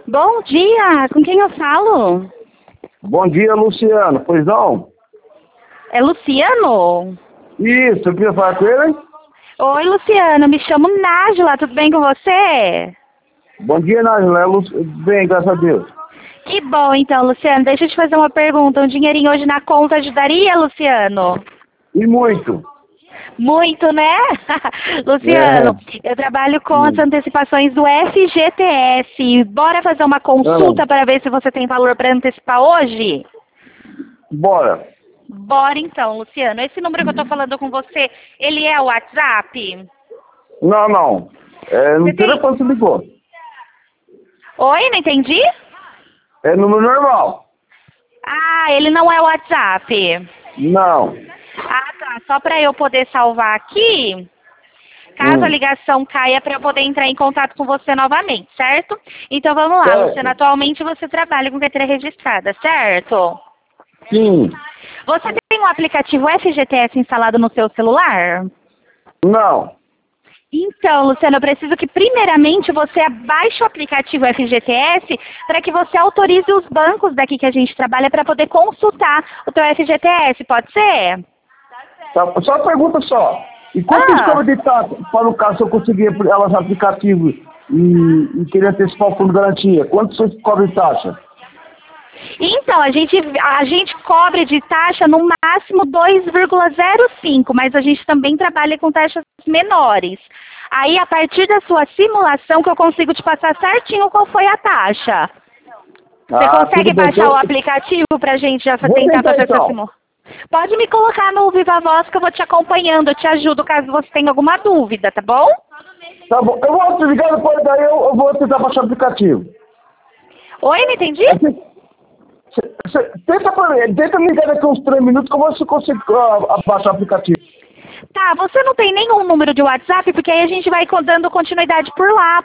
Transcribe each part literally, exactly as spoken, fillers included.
Bom dia, com quem eu falo? Bom dia, Luciano. Pois não? É Luciano? Isso, eu queria falar com ele. Oi, Luciano, me chamo Nájila, tudo bem com você? Bom dia, Nájila. É Lu... Bem, graças a Deus. Que bom, então, Luciano. Deixa eu te fazer uma pergunta. Um dinheirinho hoje na conta ajudaria, Luciano? E muito. Muito, né? Luciano, é. eu trabalho com as antecipações do F G T S. Bora fazer uma consulta Ah. para ver se você tem valor para antecipar hoje? Bora. Bora então, Luciano. Esse número que eu tô falando com você, ele é o WhatsApp? Não, não. É no Você tem- telefone que ligou. Oi, não entendi? É número normal. Ah, ele não é o WhatsApp. Não. Ah, tá. Só para eu poder salvar aqui, caso Hum. a ligação caia, para eu poder entrar em contato com você novamente, certo? Então vamos lá, Certo. Luciano. Atualmente você trabalha com carteira registrada, certo? Sim. Você tem um aplicativo F G T S instalado no seu celular? Não. Então, Luciano, eu preciso que primeiramente você baixe o aplicativo F G T S para que você autorize os bancos daqui que a gente trabalha para poder consultar o teu F G T S, pode ser? Tá, só uma pergunta só. E quanto Ah. ah. cobra de taxa para o caso se eu conseguir elas no aplicativo e, e querer antecipar o fundo de garantia? Quanto você cobra de taxa? Então, a gente, a gente cobre de taxa no máximo dois vírgula zero cinco, mas a gente também trabalha com taxas menores. Aí, a partir da sua simulação, que eu consigo te passar certinho qual foi a taxa. Você Ah, consegue tudo bem. baixar Eu- o aplicativo para a gente já Vou tentar tentar, fazer essa então. simulação? Pode me colocar no Viva Voz que eu vou te acompanhando, eu te ajudo caso você tenha alguma dúvida, tá bom? Tá bom. Eu vou te ligar depois, daí eu, eu vou tentar baixar o aplicativo. Oi, não entendi? Cê- cê- tenta, pra- tenta me ligar daqui uns três minutos que eu vou ver se eu consigo ah, baixar o aplicativo. Tá, você não tem nenhum número de WhatsApp, porque aí a gente vai co- dando continuidade por lá.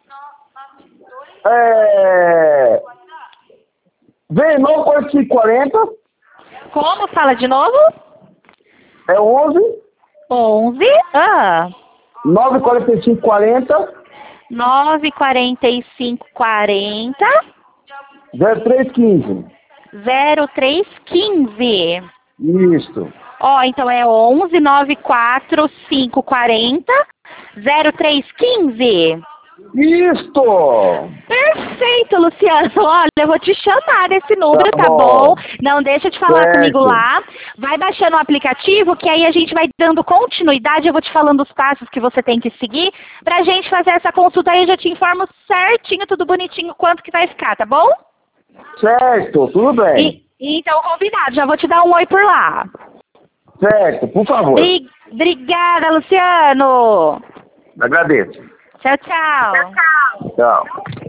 É... Vem nove quarenta e cinco quarenta, Como? Fala de novo? é onze, onze, ah, nove quarenta e cinco quarenta, nove quarenta e cinco quarenta, zero três quinze. zero três quinze. Isso. Ó, então é onze, nove quatro cinco quarenta, zero três quinze. Isto! Perfeito, Luciano. Olha, eu vou te chamar desse número, Tá tá bom? bom. Não deixa de falar Certo. comigo lá. Vai baixando o aplicativo, que aí a gente vai dando continuidade. Eu vou te falando os passos que você tem que seguir pra gente fazer essa consulta aí. Eu já te informo certinho, tudo bonitinho, quanto que vai ficar, tá bom? Certo, tudo bem. E, então, combinado. Já vou te dar um oi por lá. Certo, por favor. Bri- Obrigada, Luciano. Agradeço. Tchau, tchau. Tchau.